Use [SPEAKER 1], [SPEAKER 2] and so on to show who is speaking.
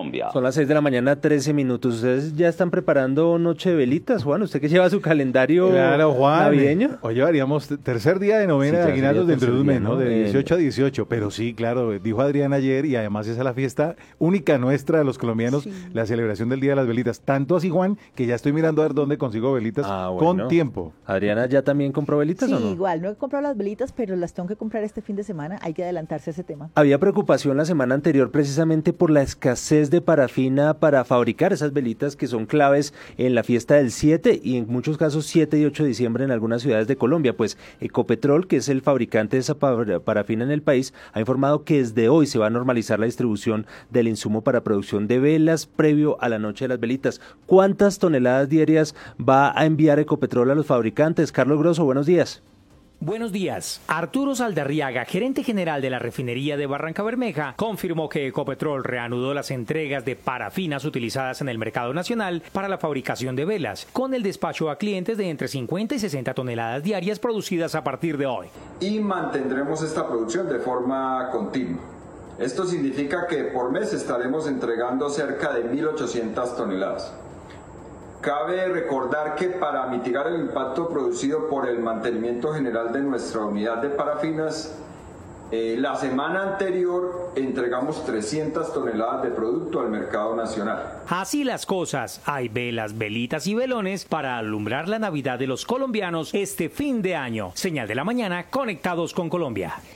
[SPEAKER 1] Colombia.
[SPEAKER 2] Son las 6 de la mañana, 13 minutos. ¿Ustedes ya están preparando noche de velitas, Juan? ¿Usted que lleva su calendario navideño?
[SPEAKER 3] Hoy llevaríamos tercer día de novena de aguinaldos dentro de un mes, ¿no? De 18 a 18. Pero sí, claro, dijo Adrián ayer, y además esa es la fiesta única nuestra de los colombianos, la celebración del Día de las Velitas. Tanto así, Juan, que ya estoy mirando a ver dónde consigo velitas con tiempo.
[SPEAKER 2] Adriana, ¿ya también compró velitas o no?
[SPEAKER 4] Sí, igual, no he comprado las velitas, pero las tengo que comprar este fin de semana. Hay que adelantarse a ese tema.
[SPEAKER 2] Había preocupación la semana anterior precisamente por la escasez de parafina para fabricar esas velitas que son claves en la fiesta del 7 y en muchos casos 7 y 8 de diciembre en algunas ciudades de Colombia. Pues Ecopetrol, que es el fabricante de esa parafina en el país, ha informado que desde hoy se va a normalizar la distribución del insumo para producción de velas previo a la noche de las velitas. ¿Cuántas toneladas diarias va a enviar Ecopetrol a los fabricantes? Carlos Grosso, buenos días.
[SPEAKER 5] Buenos días. Arturo Saldarriaga, gerente general de la refinería de Barrancabermeja, confirmó que Ecopetrol reanudó las entregas de parafinas utilizadas en el mercado nacional para la fabricación de velas, con el despacho a clientes de entre 50 y 60 toneladas diarias producidas a partir de hoy.
[SPEAKER 6] Y mantendremos esta producción de forma continua. Esto significa que por mes estaremos entregando cerca de 1.800 toneladas. Cabe recordar que para mitigar el impacto producido por el mantenimiento general de nuestra unidad de parafinas, la semana anterior entregamos 300 toneladas de producto al mercado nacional.
[SPEAKER 5] Así las cosas, hay velas, velitas y velones para alumbrar la Navidad de los colombianos este fin de año. Señal de la mañana, conectados con Colombia.